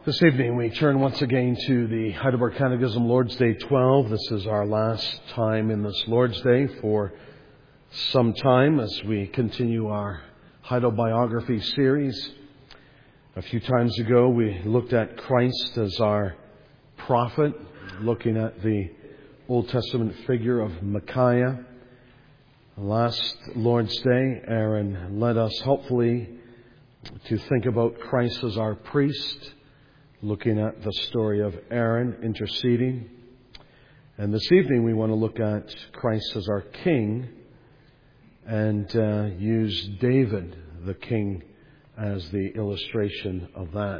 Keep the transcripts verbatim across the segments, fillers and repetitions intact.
This evening we turn once again to the Heidelberg Catechism, Lord's Day twelve. This is our last time in this Lord's Day for some time as we continue our Heidelbiography series. A few times ago we looked at Christ as our prophet, looking at the Old Testament figure of Micaiah. Last Lord's Day, Aaron led us helpfully to think about Christ as our priest, looking at the story of Aaron interceding. And this evening we want to look at Christ as our king and uh, use David, the king, as the illustration of that.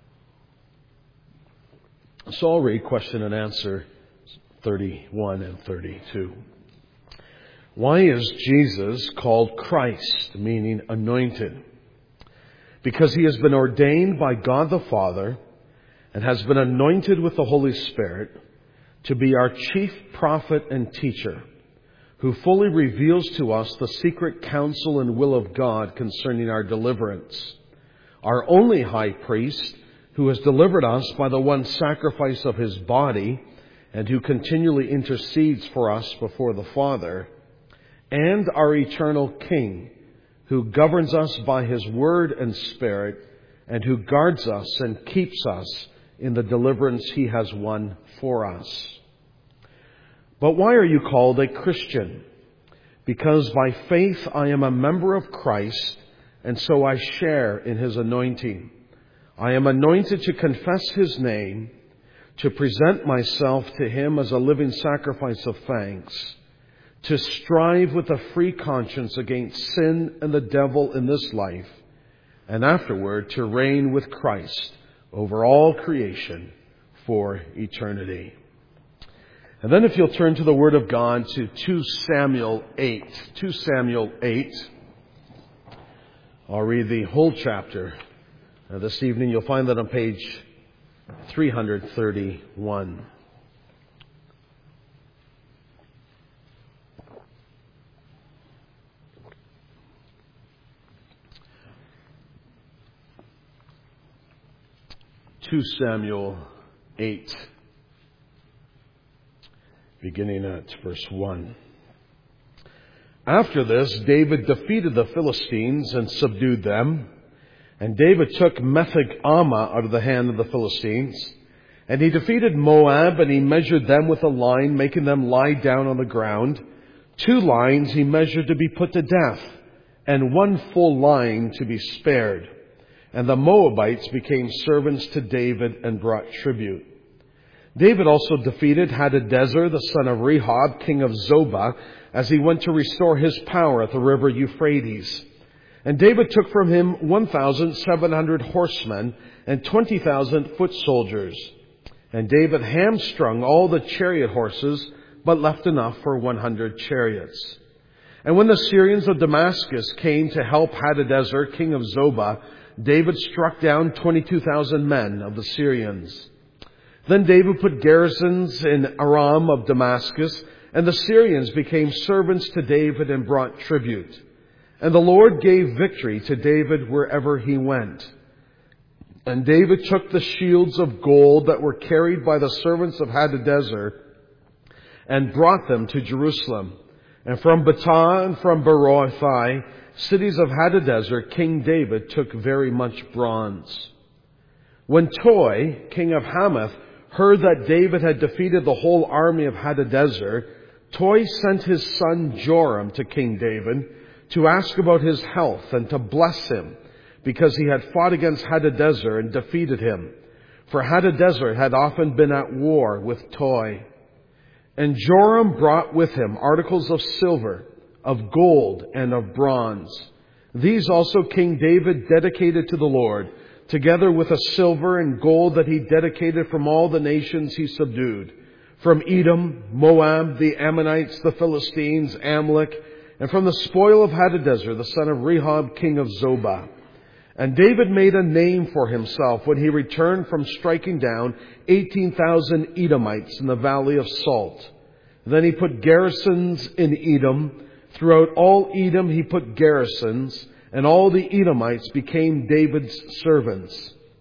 So I'll read question and answer thirty-one and thirty-two. Why is Jesus called Christ, meaning anointed? Because he has been ordained by God the Father and has been anointed with the Holy Spirit to be our chief prophet and teacher, who fully reveals to us the secret counsel and will of God concerning our deliverance. Our only high priest, who has delivered us by the one sacrifice of his body, and who continually intercedes for us before the Father, and our eternal King, who governs us by his word and Spirit, and who guards us and keeps us in the deliverance he has won for us. But why are you called a Christian? Because by faith I am a member of Christ, and so I share in his anointing. I am anointed to confess his name, to present myself to him as a living sacrifice of thanks, to strive with a free conscience against sin and the devil in this life, and afterward to reign with Christ over all creation for eternity. And then if you'll turn to the Word of God to Second Samuel eight. Second Samuel eight. I'll read the whole chapter. Uh, this evening you'll find that on page three thirty-one. Second Samuel eight, beginning at verse one. After this, David defeated the Philistines and subdued them. And David took Metheg-Ammah out of the hand of the Philistines. And he defeated Moab, and he measured them with a line, making them lie down on the ground. Two lines he measured to be put to death, and one full line to be spared. And the Moabites became servants to David and brought tribute. David also defeated Hadadezer, the son of Rehob, king of Zobah, as he went to restore his power at the river Euphrates. And David took from him one thousand seven hundred horsemen and twenty thousand foot soldiers. And David hamstrung all the chariot horses, but left enough for one hundred chariots. And when the Syrians of Damascus came to help Hadadezer, king of Zobah, David struck down twenty-two thousand men of the Syrians. Then David put garrisons in Aram of Damascus, and the Syrians became servants to David and brought tribute. And the Lord gave victory to David wherever he went. And David took the shields of gold that were carried by the servants of Hadadezer and brought them to Jerusalem. And from Betah and from Berothai, cities of Hadadezer, King David took very much bronze. When Toi, king of Hamath, heard that David had defeated the whole army of Hadadezer, Toi sent his son Joram to King David to ask about his health and to bless him, because he had fought against Hadadezer and defeated him. For Hadadezer had often been at war with Toi. And Joram brought with him articles of silver, of gold, and of bronze. These also King David dedicated to the Lord, together with the silver and gold that he dedicated from all the nations he subdued, from Edom, Moab, the Ammonites, the Philistines, Amalek, and from the spoil of Hadadezer, the son of Rehob, king of Zobah. And David made a name for himself when he returned from striking down eighteen thousand Edomites in the valley of Salt. Then he put garrisons in Edom. Throughout all Edom he put garrisons, and all the Edomites became David's servants.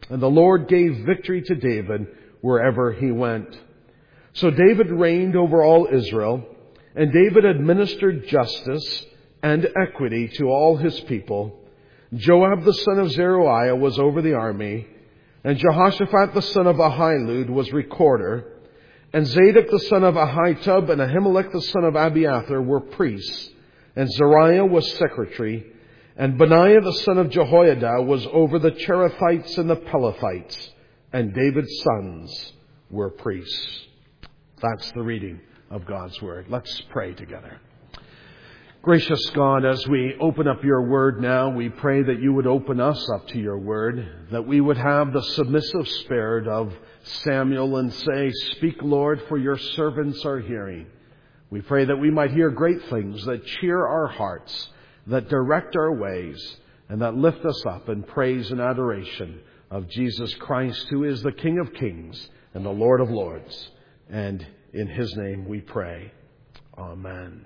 And the Lord gave victory to David wherever he went. So David reigned over all Israel, and David administered justice and equity to all his people. Joab the son of Zeruiah was over the army, and Jehoshaphat the son of Ahilud was recorder, and Zadok the son of Ahitub and Ahimelech the son of Abiathar were priests, and Zariah was secretary, and Benaiah the son of Jehoiada was over the Cherethites and the Pelethites, and David's sons were priests. That's the reading of God's Word. Let's pray together. Gracious God, as we open up your Word now, we pray that you would open us up to your Word, that we would have the submissive spirit of Samuel and say, "Speak, Lord, for your servants are hearing." We pray that we might hear great things that cheer our hearts, that direct our ways, and that lift us up in praise and adoration of Jesus Christ, who is the King of Kings and the Lord of Lords. And in his name we pray. Amen.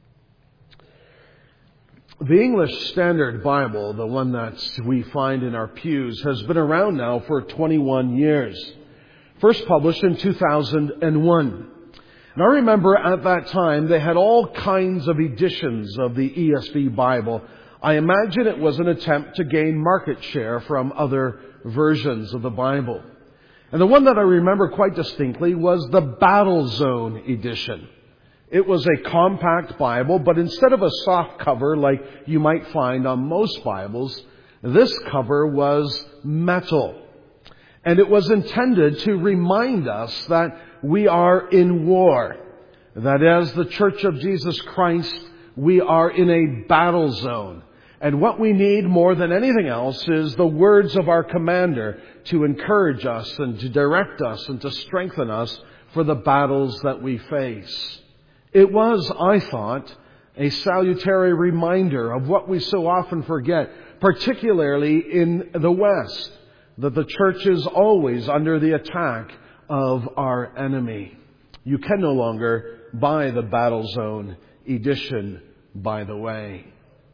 The English Standard Bible, the one that we find in our pews, has been around now for twenty-one years. First published in two thousand one. And I remember at that time they had all kinds of editions of the E S V Bible. I imagine it was an attempt to gain market share from other versions of the Bible. And the one that I remember quite distinctly was the Battle Zone edition. It was a compact Bible, but instead of a soft cover like you might find on most Bibles, this cover was metal. And it was intended to remind us that we are in war. That as the Church of Jesus Christ, we are in a battle zone. And what we need more than anything else is the words of our commander to encourage us and to direct us and to strengthen us for the battles that we face. It was, I thought, a salutary reminder of what we so often forget, particularly in the West, that the church is always under the attack of our enemy. You can no longer buy the Battle Zone edition, by the way.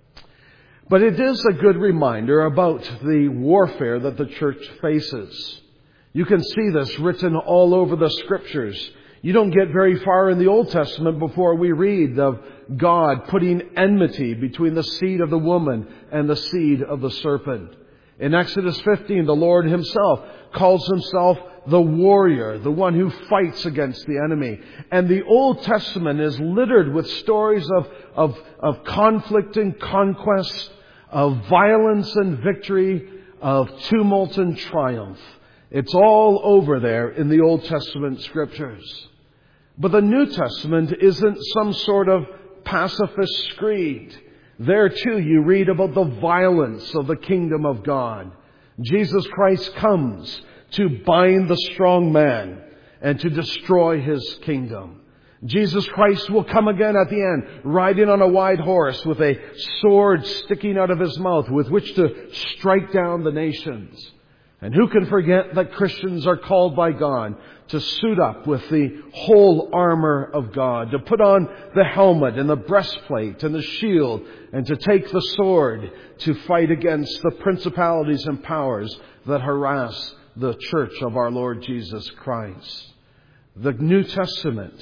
But it is a good reminder about the warfare that the church faces. You can see this written all over the Scriptures. You don't get very far in the Old Testament before we read of God putting enmity between the seed of the woman and the seed of the serpent. In Exodus fifteen, the Lord himself calls himself the warrior, the one who fights against the enemy. And the Old Testament is littered with stories of, of, of conflict and conquest, of violence and victory, of tumult and triumph. It's all over there in the Old Testament Scriptures. But the New Testament isn't some sort of pacifist screed. There too you read about the violence of the kingdom of God. Jesus Christ comes to bind the strong man and to destroy his kingdom. Jesus Christ will come again at the end, riding on a white horse with a sword sticking out of his mouth with which to strike down the nations. And who can forget that Christians are called by God to suit up with the whole armor of God, to put on the helmet and the breastplate and the shield, and to take the sword to fight against the principalities and powers that harass the church of our Lord Jesus Christ. The New Testament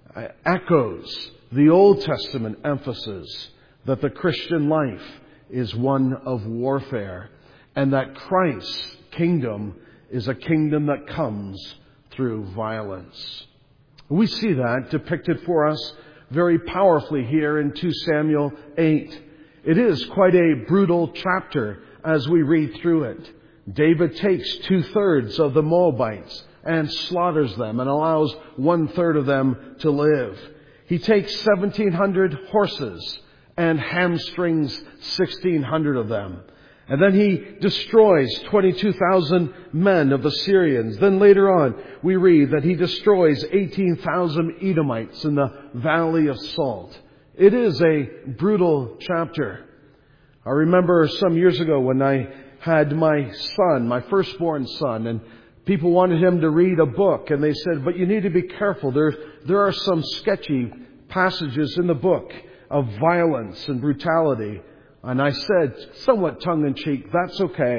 echoes the Old Testament emphasis that the Christian life is one of warfare, and that Christ's kingdom is a kingdom that comes through violence. We see that depicted for us very powerfully here in Second Samuel eight. It is quite a brutal chapter as we read through it. David takes two-thirds of the Moabites and slaughters them and allows one-third of them to live. He takes seventeen hundred horses and hamstrings sixteen hundred of them. And then he destroys twenty-two thousand men of the Syrians. Then later on, we read that he destroys eighteen thousand Edomites in the Valley of Salt. It is a brutal chapter. I remember some years ago when I had my son, my firstborn son, and people wanted him to read a book. And they said, but you need to be careful. There, there are some sketchy passages in the book of violence and brutality. And I said, somewhat tongue-in-cheek, that's okay.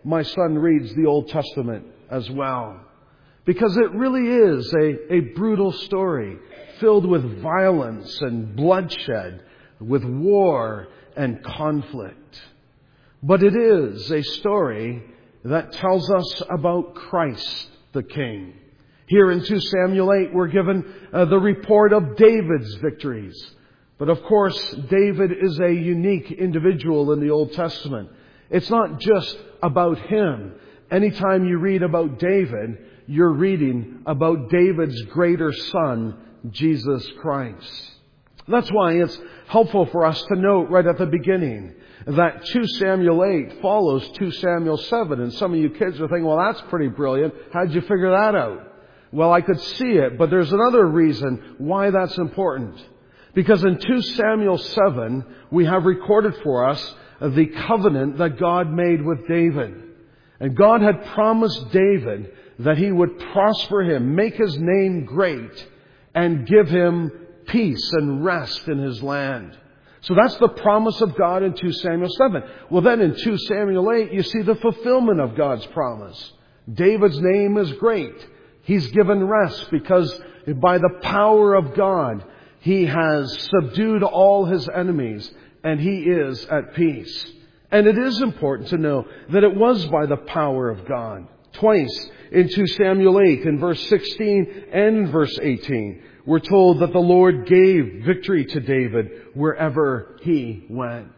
my son reads the Old Testament as well. Because it really is a, a brutal story filled with violence and bloodshed, with war and conflict. But it is a story that tells us about Christ the King. Here in Second Samuel eight, we're given uh, the report of David's victories. But of course, David is a unique individual in the Old Testament. It's not just about him. Anytime you read about David, you're reading about David's greater son, Jesus Christ. That's why it's helpful for us to note right at the beginning that Second Samuel eight follows Second Samuel seven. And some of you kids are thinking, well, that's pretty brilliant. How'd you figure that out? Well, I could see it, but there's another reason why that's important. Because in Second Samuel seven, we have recorded for us the covenant that God made with David. And God had promised David that He would prosper him, make his name great, and give him peace and rest in his land. So that's the promise of God in Second Samuel seven. Well, then in Second Samuel eight, you see the fulfillment of God's promise. David's name is great. He's given rest because by the power of God, he has subdued all his enemies and he is at peace. And it is important to know that it was by the power of God. Twice in Second Samuel eight, in verse sixteen and in verse eighteen, we're told that the Lord gave victory to David wherever he went.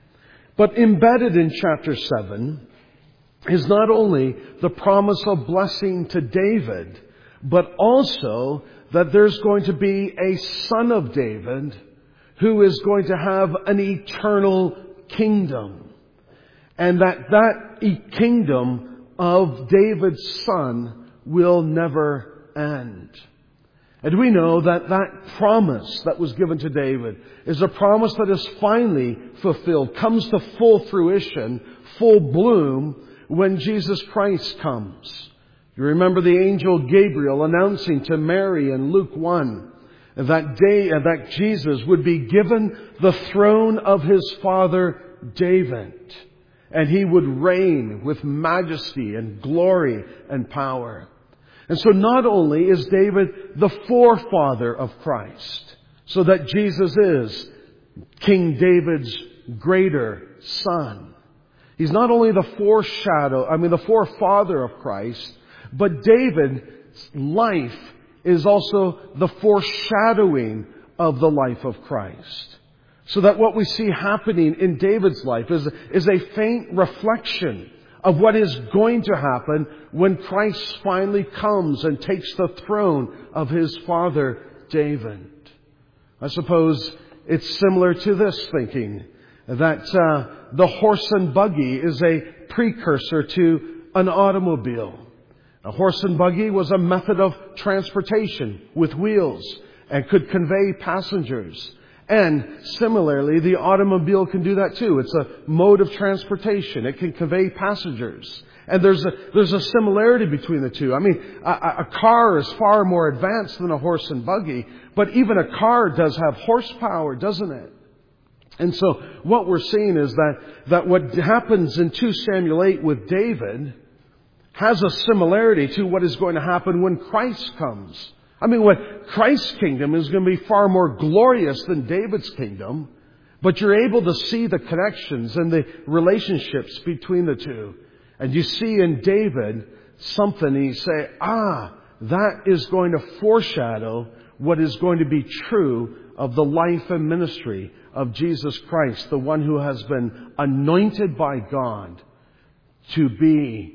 But embedded in chapter seven is not only the promise of blessing to David, but also that there's going to be a son of David who is going to have an eternal kingdom. And that that kingdom of David's son will never end. And we know that that promise that was given to David is a promise that is finally fulfilled, comes to full fruition, full bloom, when Jesus Christ comes. You remember the angel Gabriel announcing to Mary in Luke one that day that Jesus would be given the throne of his father David, and he would reign with majesty and glory and power. And so not only is David the forefather of Christ, so that Jesus is King David's greater son. He's not only the foreshadow, I mean the forefather of Christ, but David's life is also the foreshadowing of the life of Christ. So that what we see happening in David's life is, is a faint reflection of what is going to happen when Christ finally comes and takes the throne of his father David. I suppose it's similar to this thinking, that uh, the horse and buggy is a precursor to an automobile. A horse and buggy was a method of transportation with wheels and could convey passengers. And similarly, the automobile can do that too. It's a mode of transportation. It can convey passengers. And there's a, there's a similarity between the two. I mean, a, a car is far more advanced than a horse and buggy, but even a car does have horsepower, doesn't it? And so what we're seeing is that, that what happens in Second Samuel eight with David has a similarity to what is going to happen when Christ comes. I mean, what Christ's kingdom is going to be far more glorious than David's kingdom, but you're able to see the connections and the relationships between the two. And you see in David something, and you say, ah, that is going to foreshadow what is going to be true of the life and ministry of Jesus Christ, the one who has been anointed by God to be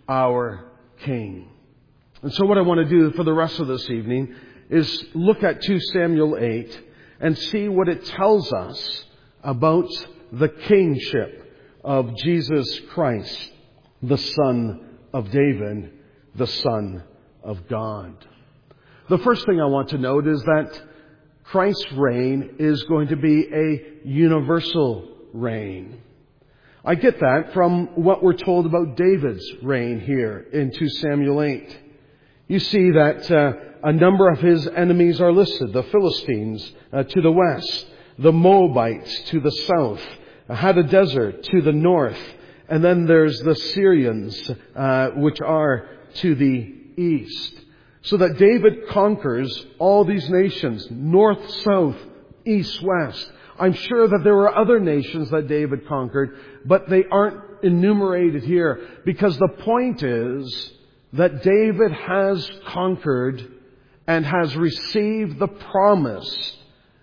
our King. And so what I want to do for the rest of this evening is look at Second Samuel eight and see what it tells us about the kingship of Jesus Christ, the Son of David, the Son of God. The first thing I want to note is that Christ's reign is going to be a universal reign. I get that from what we're told about David's reign here in Second Samuel eight. You see that uh, a number of his enemies are listed. The Philistines uh, to the west, the Moabites to the south, Hadadezer to the north, And then there's the Syrians, uh, which are to the east. So that David conquers all these nations, north, south, east, west. I'm sure that there were other nations that David conquered, but they aren't enumerated here, because the point is that David has conquered and has received the promised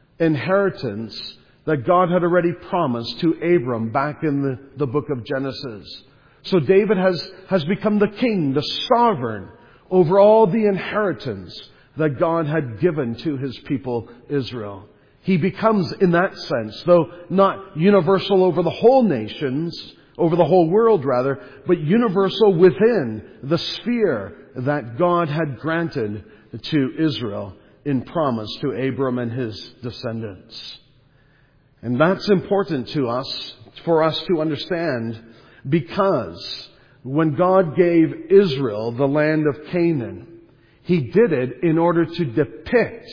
inheritance that God had already promised to Abram back in the, the book of Genesis. So David has, has become the king, the sovereign over all the inheritance that God had given to His people Israel. He becomes, in that sense, though not universal over the whole nations, over the whole world rather, but universal within the sphere that God had granted to Israel in promise to Abram and his descendants. And that's important to us, for us to understand, because when God gave Israel the land of Canaan, He did it in order to depict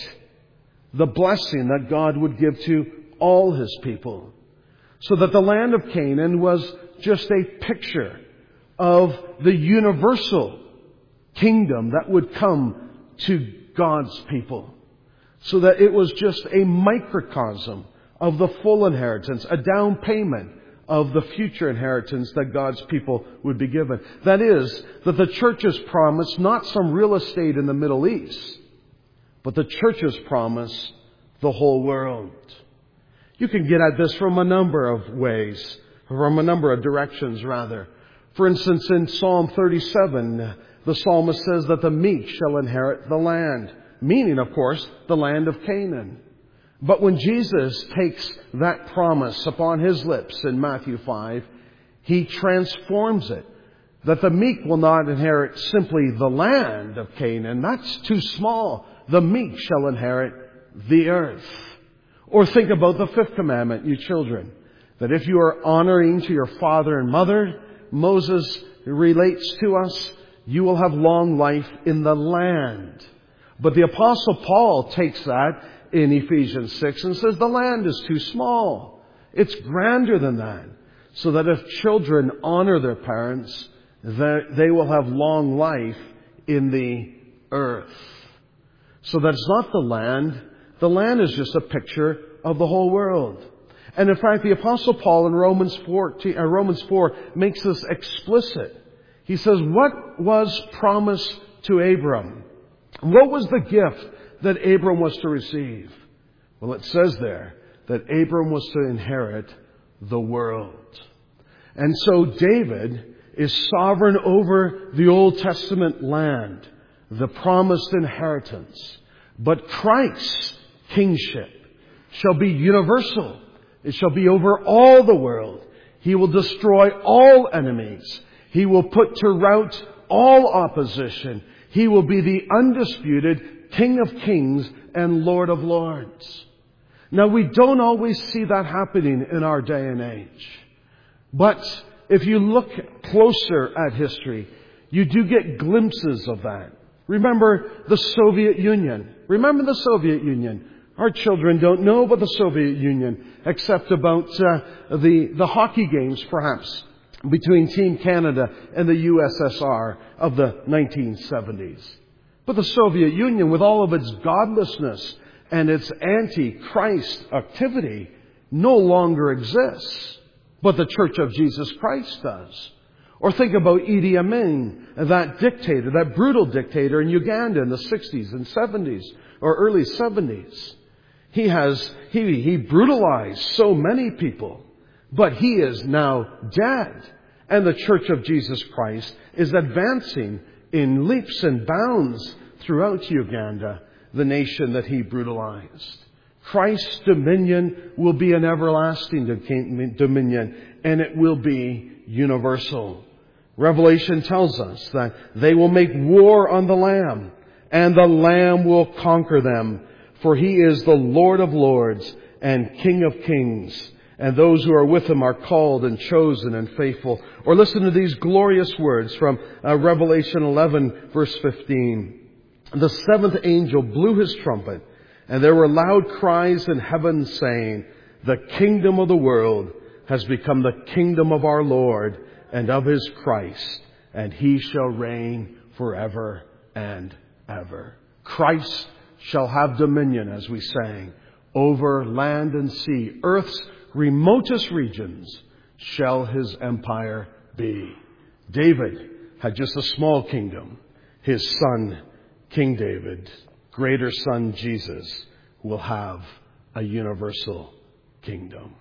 the blessing that God would give to all His people. So that the land of Canaan was just a picture of the universal kingdom that would come to God's people. So that it was just a microcosm of the full inheritance, a down payment of the future inheritance that God's people would be given. That is, that the church is promised not some real estate in the Middle East, but the church is promised the whole world. You can get at this from a number of ways, from a number of directions rather. For instance, in Psalm thirty-seven, the psalmist says that the meek shall inherit the land, meaning, of course, the land of Canaan. But when Jesus takes that promise upon His lips in Matthew five, He transforms it. That the meek will not inherit simply the land of Canaan. That's too small. The meek shall inherit the earth. Or think about the fifth commandment, you children. That if you are honoring to your father and mother, Moses relates to us, you will have long life in the land. But the Apostle Paul takes that in Ephesians six and says the land is too small. It's grander than that. So that if children honor their parents, they will have long life in the earth. So that it's not the land. The land is just a picture of the whole world. And in fact, the Apostle Paul in Romans four, uh, Romans four makes this explicit. He says, what was promised to Abram? What was the gift that Abram was to receive? Well, it says there that Abram was to inherit the world. And so David is sovereign over the Old Testament land, the promised inheritance. But Christ's kingship shall be universal. It shall be over all the world. He will destroy all enemies. He will put to rout all opposition. He will be the undisputed King of Kings and Lord of Lords. Now, we don't always see that happening in our day and age. But if you look closer at history, you do get glimpses of that. Remember the Soviet Union. Remember the Soviet Union. Our children don't know about the Soviet Union, except about uh, the, the hockey games, perhaps, between Team Canada and the U S S R of the nineteen seventies. But the Soviet Union, with all of its godlessness and its anti-Christ activity, no longer exists. But the Church of Jesus Christ does. Or think about Idi Amin, that dictator, that brutal dictator in Uganda in the sixties and seventies, or early seventies. He has, he, he brutalized so many people, but he is now dead. And the Church of Jesus Christ is advancing in leaps and bounds throughout Uganda, the nation that he brutalized. Christ's dominion will be an everlasting dominion, and it will be universal. Revelation tells us that they will make war on the Lamb, and the Lamb will conquer them, for He is the Lord of lords and King of kings, and those who are with Him are called and chosen and faithful. Or listen to these glorious words from uh, Revelation eleven, verse fifteen. The seventh angel blew his trumpet, and there were loud cries in heaven saying, the kingdom of the world has become the kingdom of our Lord and of his Christ, and he shall reign forever and ever. Christ shall have dominion, as we sang, over land and sea. Earth's remotest regions shall his empire be. David had just a small kingdom. His son, King David, greater son Jesus, will have a universal kingdom.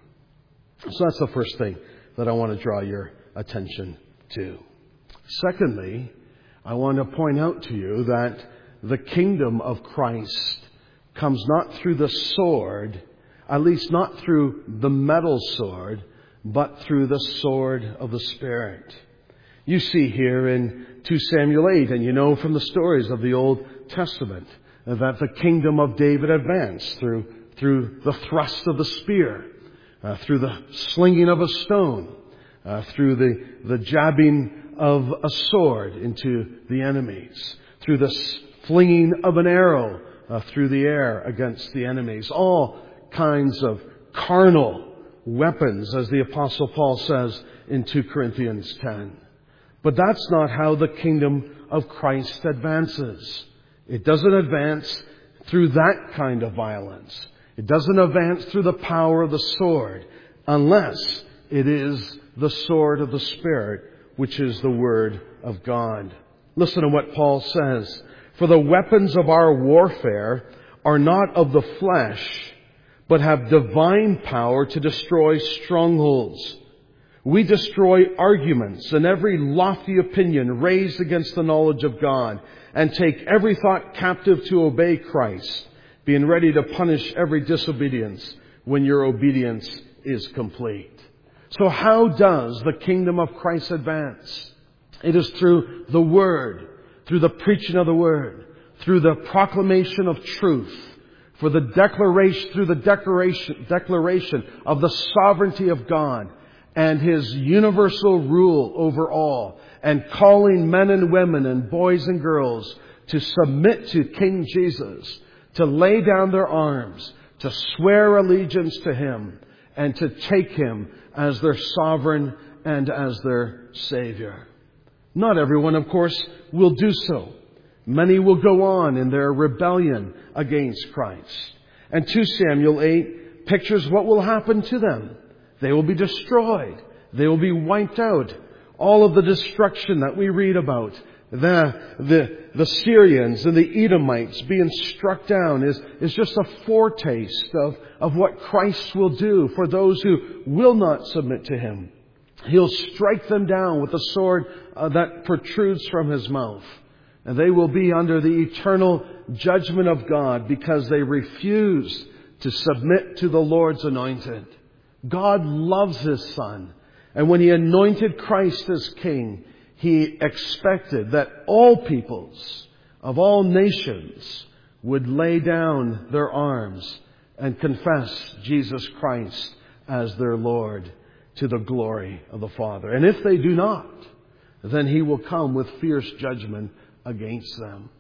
So that's the first thing that I want to draw your attention to. Secondly, I want to point out to you that the kingdom of Christ comes not through the sword, at least not through the metal sword, but through the sword of the Spirit. You see here in Second Samuel eight, and you know from the stories of the Old Testament, that the kingdom of David advanced through, through the thrust of the spear, uh, through the slinging of a stone, uh, through the, the jabbing of a sword into the enemies, through the flinging of an arrow uh, through the air against the enemies. All kinds of carnal weapons, as the Apostle Paul says in Second Corinthians ten. But that's not how the kingdom of Christ advances. It doesn't advance through that kind of violence. It doesn't advance through the power of the sword, unless it is the sword of the Spirit, which is the Word of God. Listen to what Paul says. For the weapons of our warfare are not of the flesh, but have divine power to destroy strongholds. We destroy arguments and every lofty opinion raised against the knowledge of God, and take every thought captive to obey Christ, being ready to punish every disobedience when your obedience is complete. So how does the kingdom of Christ advance? It is through the Word, through the preaching of the Word, through the proclamation of truth, for the declaration, through the declaration, declaration of the sovereignty of God and His universal rule over all, and calling men and women and boys and girls to submit to King Jesus, to lay down their arms, to swear allegiance to Him, and to take Him as their sovereign and as their Savior. Not everyone, of course, will do so. Many will go on in their rebellion against Christ. And Second Samuel eight pictures what will happen to them. They will be destroyed. They will be wiped out. All of the destruction that we read about, the, the, the Syrians and the Edomites being struck down is, is just a foretaste of, of what Christ will do for those who will not submit to Him. He'll strike them down with the sword uh, that protrudes from His mouth. And they will be under the eternal judgment of God because they refuse to submit to the Lord's anointed. God loves His Son. And when He anointed Christ as King, He expected that all peoples of all nations would lay down their arms and confess Jesus Christ as their Lord to the glory of the Father. And if they do not, then He will come with fierce judgment against them.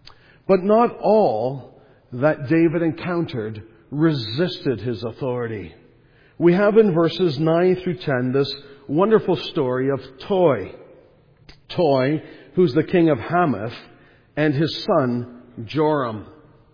But not all that David encountered resisted His authority. We have in verses nine through ten this wonderful story of Toi. Toi, who's the king of Hamath, and his son Joram.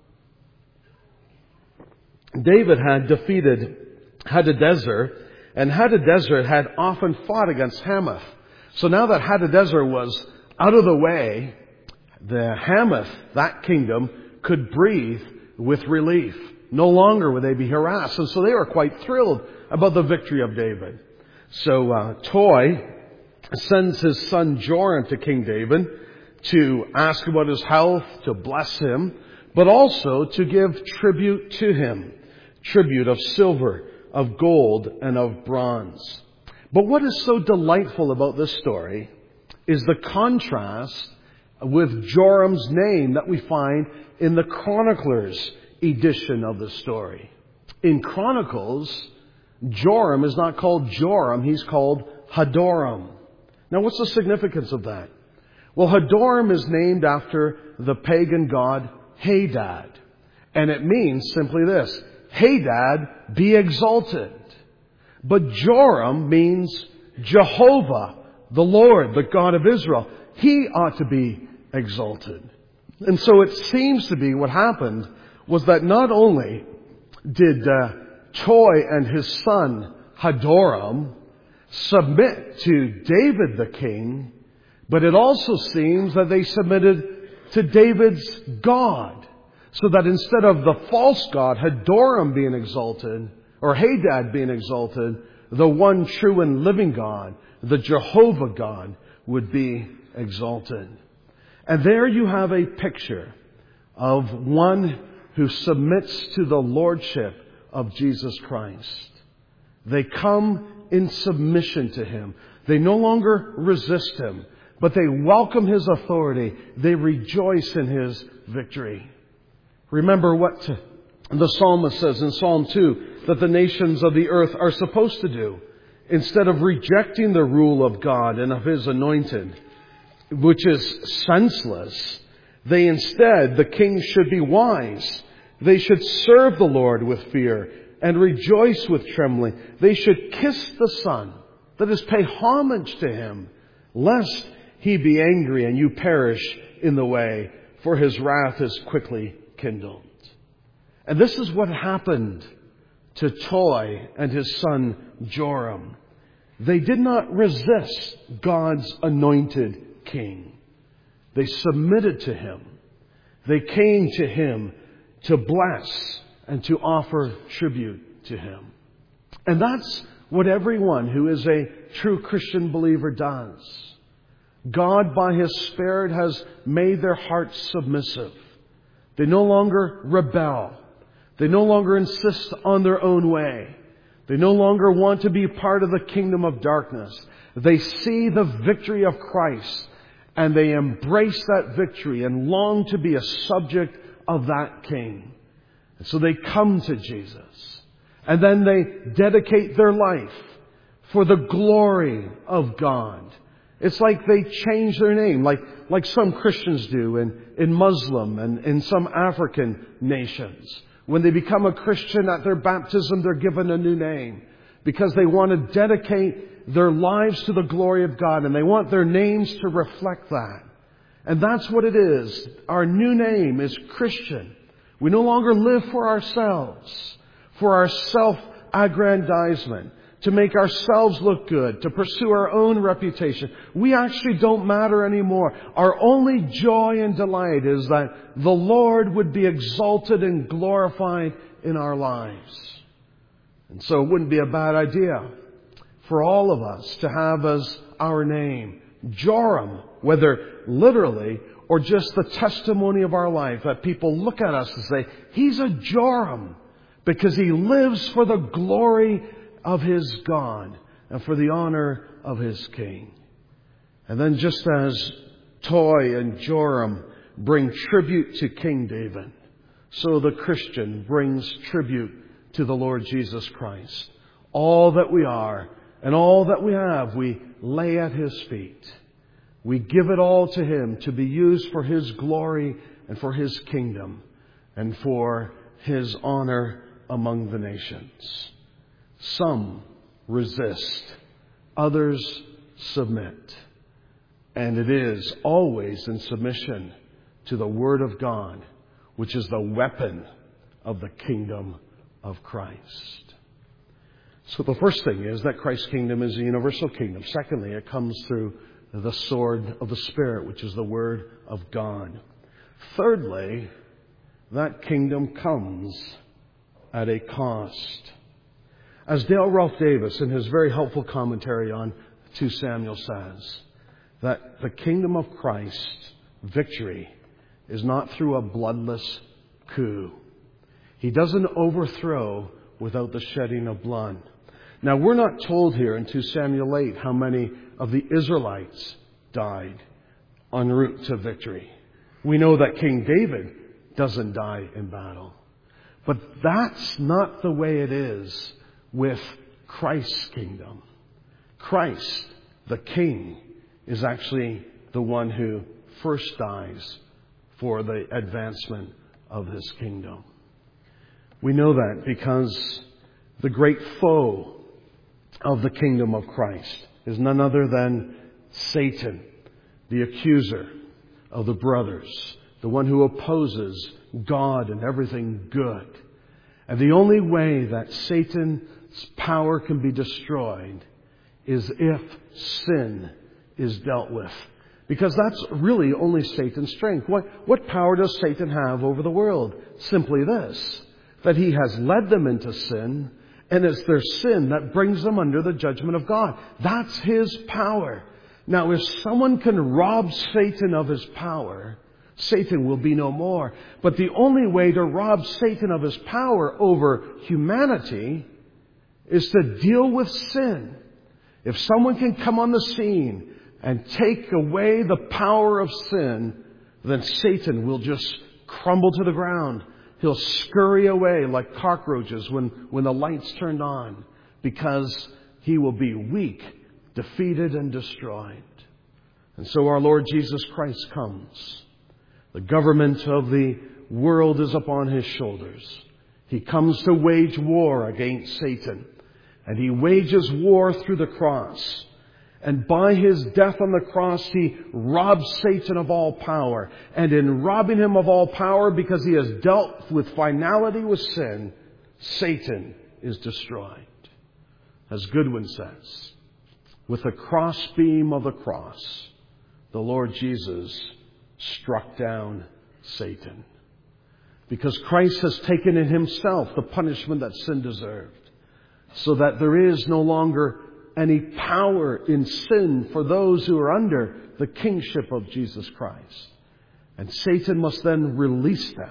David had defeated Hadadezer, and Hadadezer had often fought against Hamath. So now that Hadadezer was out of the way, the Hamath, that kingdom, could breathe with relief. No longer would they be harassed. And so they were quite thrilled about the victory of David. So uh, Toi sends his son Joram to King David to ask about his health, to bless him, but also to give tribute to him. Tribute of silver, of gold, and of bronze. But what is so delightful about this story is the contrast with Joram's name that we find in the Chronicler's edition of the story. In Chronicles, Joram is not called Joram, he's called Hadoram. Now what's the significance of that? Well, Hadoram is named after the pagan god Hadad. And it means simply this: Hadad, be exalted. But Joram means Jehovah the Lord, the God of Israel. He ought to be exalted. And so it seems to be what happened was that not only did uh, Choi and his son Hadoram submit to David the king, but it also seems that they submitted to David's God. So that instead of the false god Hadoram being exalted, or Hadad being exalted, the one true and living God, the Jehovah God, would be exalted. And there you have a picture of one who submits to the lordship of Jesus Christ. They come in submission to Him. They no longer resist Him, but they welcome His authority. They rejoice in His victory. Remember what the psalmist says in Psalm two, that the nations of the earth are supposed to do. Instead of rejecting the rule of God and of His anointed, which is senseless, they instead, the king should be wise. They should serve the Lord with fear and rejoice with trembling. They should kiss the Son, that is, pay homage to Him, lest He be angry and you perish in the way, for His wrath is quickly kindled. And this is what happened to Choi and his son Joram. They did not resist God's anointed king. They submitted to Him. They came to Him to bless and to offer tribute to Him. And that's what everyone who is a true Christian believer does. God, by His Spirit, has made their hearts submissive. They no longer rebel. They no longer insist on their own way. They no longer want to be part of the kingdom of darkness. They see the victory of Christ and they embrace that victory and long to be a subject of that King. And so they come to Jesus. And then they dedicate their life for the glory of God. It's like they change their name, like, like some Christians do in, in Muslim and in some African nations. When they become a Christian at their baptism, they're given a new name because they want to dedicate their lives to the glory of God and they want their names to reflect that. And that's what it is. Our new name is Christian. We no longer live for ourselves, for our self-aggrandizement, to make ourselves look good, to pursue our own reputation. We actually don't matter anymore. Our only joy and delight is that the Lord would be exalted and glorified in our lives. And so it wouldn't be a bad idea for all of us to have as our name Joram, whether literally or just the testimony of our life, that people look at us and say, he's a Joram because he lives for the glory of his God and for the honor of his King. And then just as Choi and Joram bring tribute to King David, so the Christian brings tribute to the Lord Jesus Christ. All that we are and all that we have, we lay at His feet. We give it all to Him to be used for His glory and for His kingdom and for His honor among the nations. Some resist, others submit. And it is always in submission to the Word of God, which is the weapon of the kingdom of Christ. So the first thing is that Christ's kingdom is a universal kingdom. Secondly, it comes through the sword of the Spirit, which is the Word of God. Thirdly, that kingdom comes at a cost. As Dale Ralph Davis, in his very helpful commentary on Second Samuel says, that the kingdom of Christ, victory, is not through a bloodless coup. He doesn't overthrow without the shedding of blood. Now, we're not told here in Second Samuel eight how many of the Israelites died en route to victory. We know that King David doesn't die in battle. But that's not the way it is with Christ's kingdom. Christ, the King, is actually the one who first dies for the advancement of His kingdom. We know that because the great foe of the kingdom of Christ is none other than Satan, the accuser of the brothers, the one who opposes God and everything good. And the only way that Satan's power can be destroyed is if sin is dealt with. Because that's really only Satan's strength. What, what power does Satan have over the world? Simply this, that he has led them into sin, and it's their sin that brings them under the judgment of God. That's his power. Now, if someone can rob Satan of his power, Satan will be no more. But the only way to rob Satan of his power over humanity is to deal with sin. If someone can come on the scene and take away the power of sin, then Satan will just crumble to the ground. He'll scurry away like cockroaches when, when the light's turned on, because he will be weak, defeated, and destroyed. And so our Lord Jesus Christ comes. The government of the world is upon his shoulders. He comes to wage war against Satan. And he wages war through the cross. And by his death on the cross, he robs Satan of all power. And in robbing him of all power, because he has dealt with finality with sin, Satan is destroyed. As Goodwin says, with the crossbeam of the cross, the Lord Jesus struck down Satan. Because Christ has taken in himself the punishment that sin deserved, so that there is no longer any power in sin for those who are under the kingship of Jesus Christ. And Satan must then release them,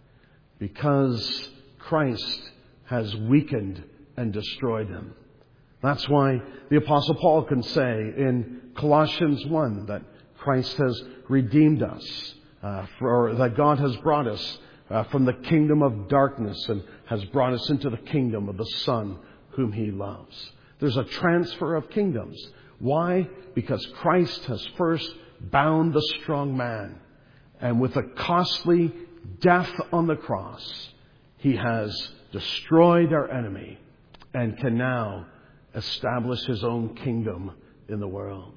because Christ has weakened and destroyed them. That's why the Apostle Paul can say in Colossians one that Christ has redeemed us, uh, for, or that God has brought us uh, from the kingdom of darkness and has brought us into the kingdom of the Son whom he loves. There's a transfer of kingdoms. Why? Because Christ has first bound the strong man. And with a costly death on the cross, he has destroyed our enemy and can now establish his own kingdom in the world.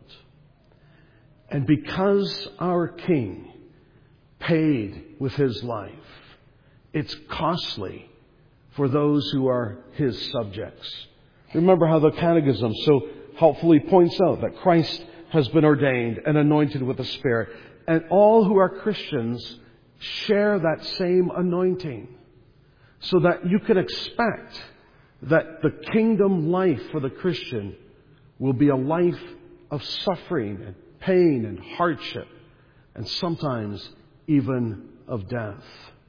And because our King paid with his life, it's costly for those who are his subjects. Remember how the Catechism so helpfully points out that Christ has been ordained and anointed with the Spirit. And all who are Christians share that same anointing. So that you can expect that the kingdom life for the Christian will be a life of suffering and pain and hardship, and sometimes even of death.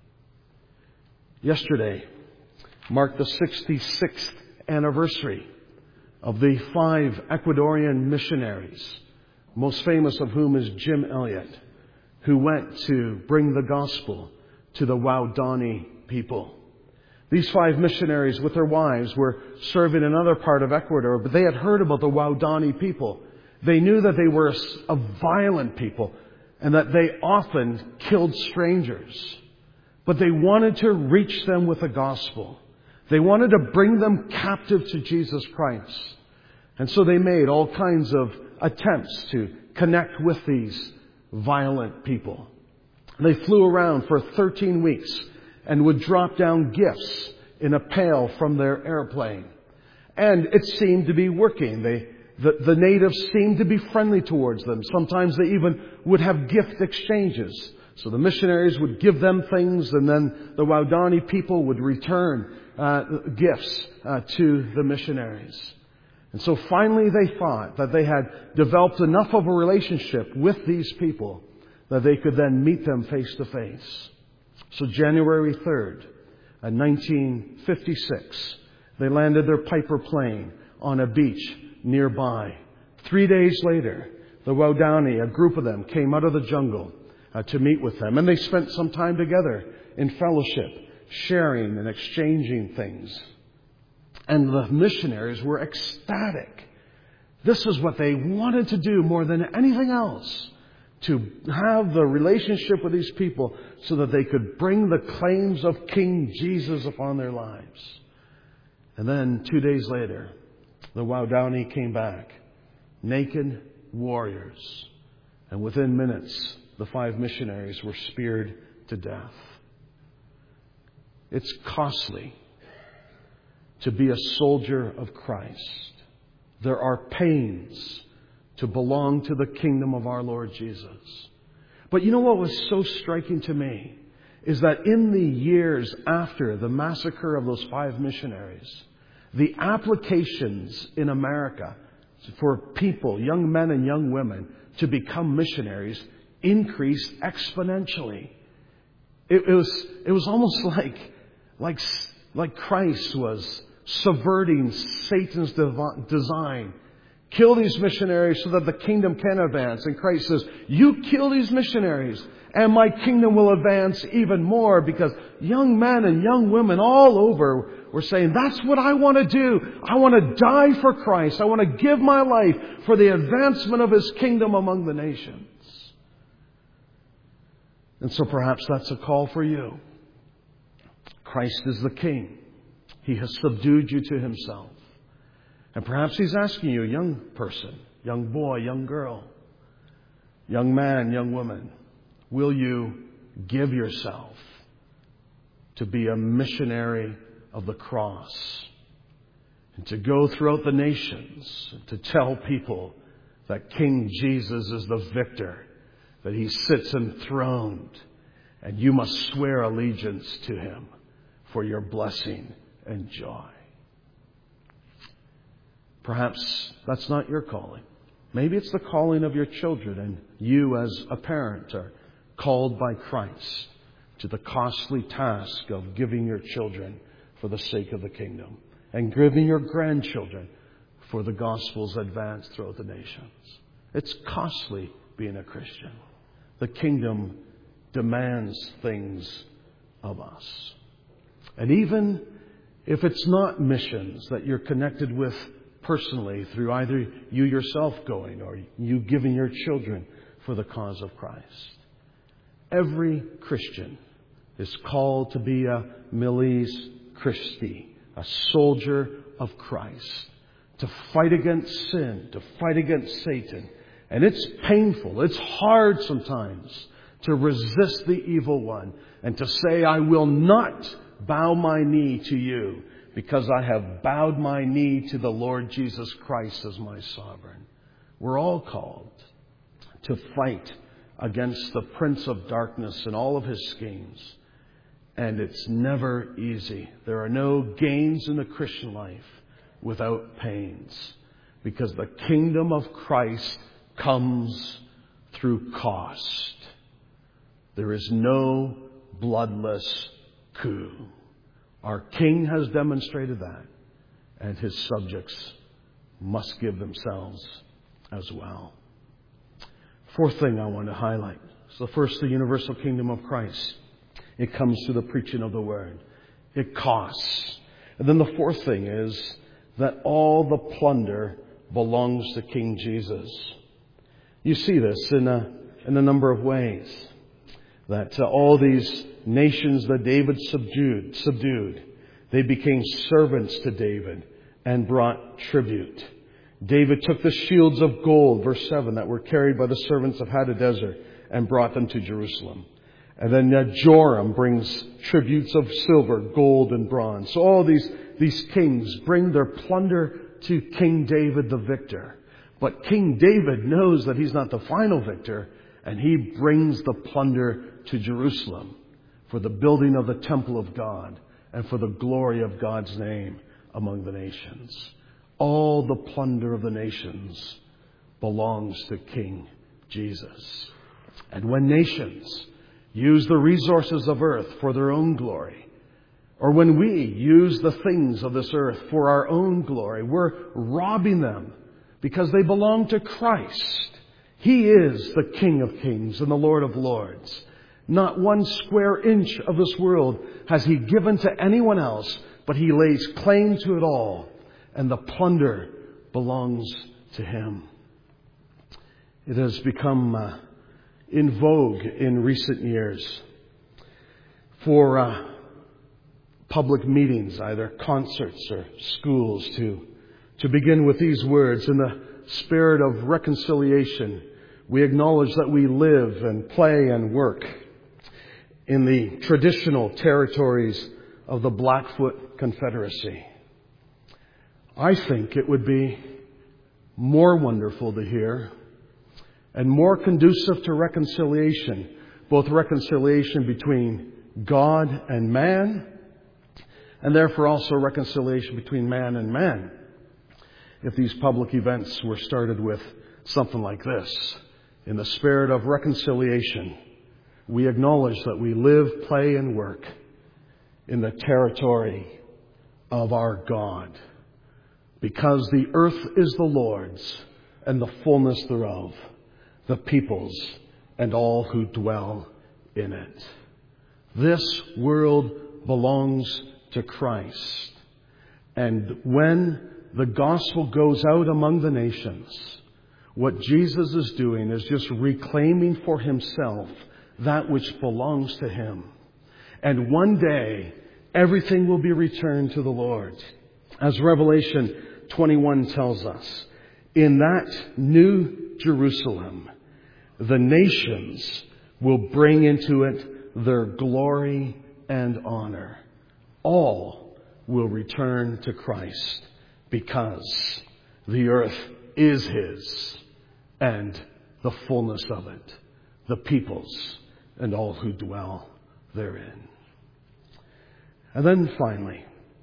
Yesterday marked the sixty-sixth anniversary of the five Ecuadorian missionaries, most famous of whom is Jim Elliot, who went to bring the gospel to the Waodani people. These five missionaries with their wives were serving in another part of Ecuador, but they had heard about the Waodani people. They knew that they were a violent people and that they often killed strangers. But they wanted to reach them with the gospel. They wanted to bring them captive to Jesus Christ. And so they made all kinds of attempts to connect with these violent people. They flew around for thirteen weeks and would drop down gifts in a pail from their airplane. And it seemed to be working. They, the, the natives seemed to be friendly towards them. Sometimes they even would have gift exchanges. So the missionaries would give them things, and then the Waodani people would return uh, gifts uh, to the missionaries. And so finally they thought that they had developed enough of a relationship with these people that they could then meet them face to face. So January third, nineteen fifty-six, they landed their Piper plane on a beach nearby. Three days later, the Waodani, a group of them, came out of the jungle uh, to meet with them. And they spent some time together in fellowship, sharing and exchanging things. And the missionaries were ecstatic. This is what they wanted to do more than anything else, to have the relationship with these people so that they could bring the claims of King Jesus upon their lives. And then two days later, the Waodani came back, naked warriors. And within minutes, the five missionaries were speared to death. It's costly to be a soldier of Christ. There are pains to belong to the kingdom of our Lord Jesus. But you know what was so striking to me is that in the years after the massacre of those five missionaries, the applications in America for people, young men and young women, to become missionaries increased exponentially. It, it was it was almost like like like Christ was subverting Satan's dev- design. Kill these missionaries so that the kingdom can advance. And Christ says, you kill these missionaries and my kingdom will advance even more, because young men and young women all over were saying, that's what I want to do. I want to die for Christ. I want to give my life for the advancement of His kingdom among the nations. And so perhaps that's a call for you. Christ is the King. He has subdued you to Himself. And perhaps He's asking you, young person, young boy, young girl, young man, young woman, will you give yourself to be a missionary of the cross and to go throughout the nations and to tell people that King Jesus is the victor, that He sits enthroned, and you must swear allegiance to Him for your blessing and joy? Perhaps that's not your calling. Maybe it's the calling of your children, and you as a parent are called by Christ to the costly task of giving your children for the sake of the kingdom, and giving your grandchildren for the gospel's advance throughout the nations. It's costly being a Christian. The kingdom demands things of us. And even if it's not missions that you're connected with personally through either you yourself going or you giving your children for the cause of Christ, every Christian is called to be a Miles Christi, a soldier of Christ, to fight against sin, to fight against Satan. And it's painful, it's hard sometimes to resist the evil one and to say, I will not bow my knee to you, because I have bowed my knee to the Lord Jesus Christ as my sovereign. We're all called to fight against the prince of darkness and all of his schemes. And it's never easy. There are no gains in the Christian life without pains, because the kingdom of Christ comes through cost. There is no bloodless coup. Our King has demonstrated that, and His subjects must give themselves as well. Fourth thing I want to highlight. So first, the universal kingdom of Christ. It comes through the preaching of the Word. It costs. And then the fourth thing is that all the plunder belongs to King Jesus. You see this in a, in a number of ways. That uh, all these nations that David subdued, subdued, they became servants to David and brought tribute. David took the shields of gold, verse seven, that were carried by the servants of Hadadezer and brought them to Jerusalem. And then uh, Joram brings tributes of silver, gold, and bronze. So all these, these kings bring their plunder to King David the victor. But King David knows that he's not the final victor, and he brings the plunder to Jerusalem for the building of the temple of God and for the glory of God's name among the nations. All the plunder of the nations belongs to King Jesus. And when nations use the resources of earth for their own glory, or when we use the things of this earth for our own glory, we're robbing them because they belong to Christ. He is the King of kings and the Lord of lords. Not one square inch of this world has He given to anyone else, but He lays claim to it all, and the plunder belongs to Him. It has become uh, in vogue in recent years for uh, public meetings, either concerts or schools, to, to begin with these words: in the spirit of reconciliation, we acknowledge that we live and play and work in the traditional territories of the Blackfoot Confederacy. I think it would be more wonderful to hear and more conducive to reconciliation, both reconciliation between God and man, and therefore also reconciliation between man and man, if these public events were started with something like this. In the spirit of reconciliation, we acknowledge that we live, play, and work in the territory of our God, because the earth is the Lord's and the fullness thereof, the peoples and all who dwell in it. This world belongs to Christ. And when the gospel goes out among the nations, what Jesus is doing is just reclaiming for himself that which belongs to him. And one day, everything will be returned to the Lord. As Revelation twenty-one tells us, in that new Jerusalem, the nations will bring into it their glory and honor. All will return to Christ because the earth is his and the fullness of it, the peoples and all who dwell therein. And then finally,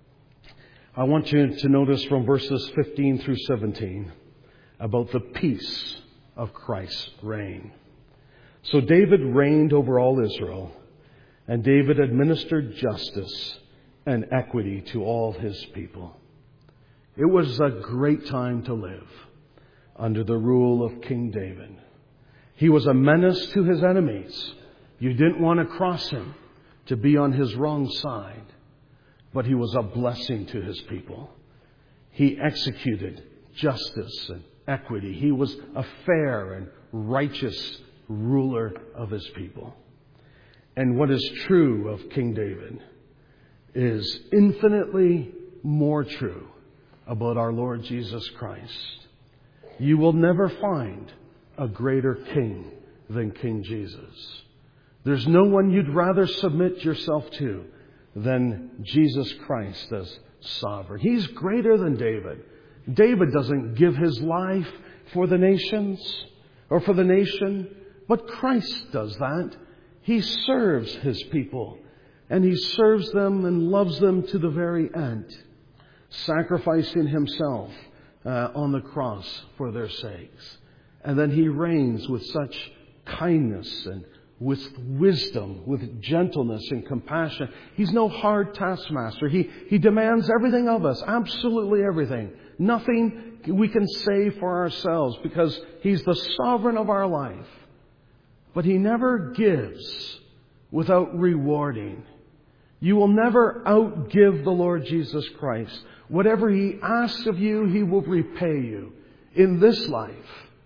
I want you to notice from verses fifteen through seventeen about the peace of Christ's reign. So David reigned over all Israel, and David administered justice and equity to all his people. It was a great time to live under the rule of King David. He was a menace to his enemies. You didn't want to cross him to be on his wrong side, but he was a blessing to his people. He executed justice and equity. He was a fair and righteous ruler of his people. And what is true of King David is infinitely more true about our Lord Jesus Christ. You will never find a greater king than King Jesus. There's no one you'd rather submit yourself to than Jesus Christ as sovereign. He's greater than David. David doesn't give his life for the nations or for the nation, but Christ does that. He serves his people, and he serves them and loves them to the very end, sacrificing himself uh, on the cross for their sakes. And then he reigns with such kindness and with wisdom, with gentleness and compassion. He's no hard taskmaster. He, he demands everything of us, absolutely everything. Nothing we can say for ourselves, because he's the sovereign of our life. But he never gives without rewarding. You will never outgive the Lord Jesus Christ. Whatever he asks of you, he will repay you in this life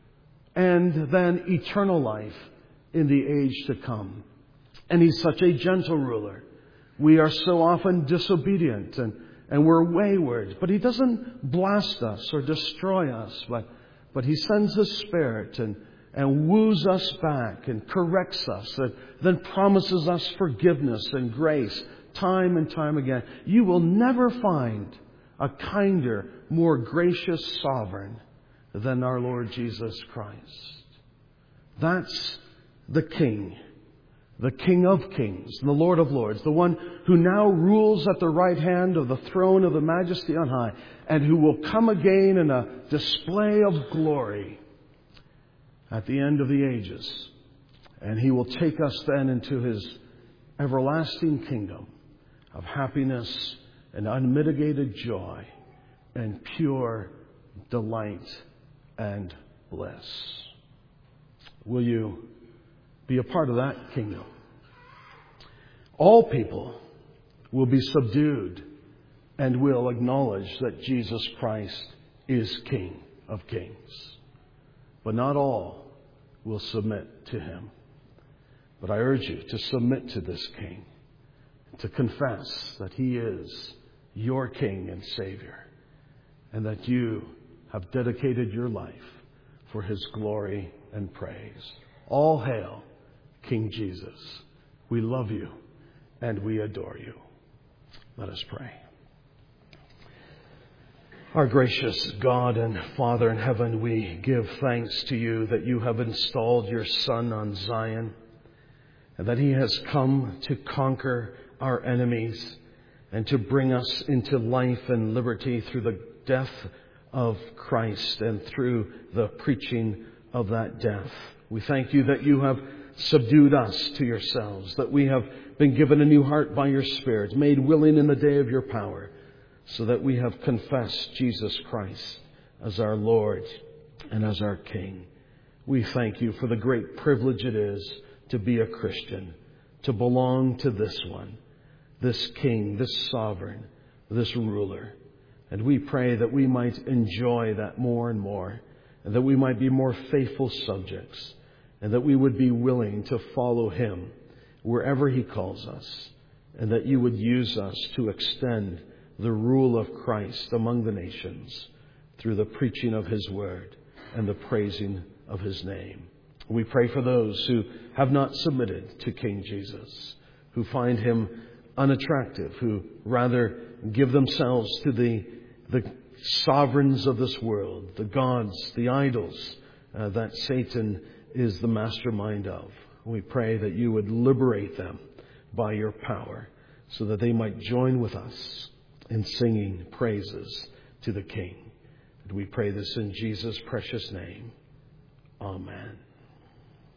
and then eternal life in the age to come. And he's such a gentle ruler. We are so often disobedient and, and we're wayward, but he doesn't blast us or destroy us, but, but he sends his Spirit and, and woos us back and corrects us and then promises us forgiveness and grace time and time again. You will never find a kinder, more gracious sovereign than our Lord Jesus Christ. That's the King, the King of Kings, the Lord of Lords, the one who now rules at the right hand of the throne of the Majesty on high, and who will come again in a display of glory at the end of the ages. And he will take us then into his everlasting kingdom of happiness and unmitigated joy and pure delight and bliss. Will you be a part of that kingdom? All people will be subdued and will acknowledge that Jesus Christ is King of Kings. But not all will submit to him. But I urge you to submit to this King, to confess that he is your King and Savior, and that you have dedicated your life for His glory and praise. All hail, King Jesus. We love you and we adore you. Let us pray. Our gracious God and Father in heaven, we give thanks to you that you have installed your Son on Zion and that He has come to conquer our enemies and to bring us into life and liberty through the death of Christ and through the preaching of that death. We thank you that you have subdued us to yourselves, that we have been given a new heart by your Spirit, made willing in the day of your power, so that we have confessed Jesus Christ as our Lord and as our King. We thank you for the great privilege it is to be a Christian, to belong to this one, this King, this sovereign, this ruler. And we pray that we might enjoy that more and more, and that we might be more faithful subjects, and that we would be willing to follow Him wherever He calls us, and that you would use us to extend the rule of Christ among the nations through the preaching of His word and the praising of His name. We pray for those who have not submitted to King Jesus, who find Him unattractive, who rather give themselves to the the sovereigns of this world, the gods, the idols uh, that Satan is the mastermind of. We pray that you would liberate them by your power so that they might join with us in singing praises to the King. And we pray this in Jesus' precious name. Amen.